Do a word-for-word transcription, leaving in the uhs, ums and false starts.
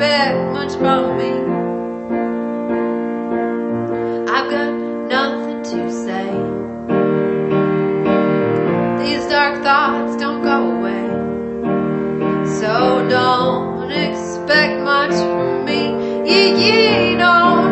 expect much from me. I've got nothing to say. These dark thoughts don't go away, so don't expect much from me. Yeah, yeah, don't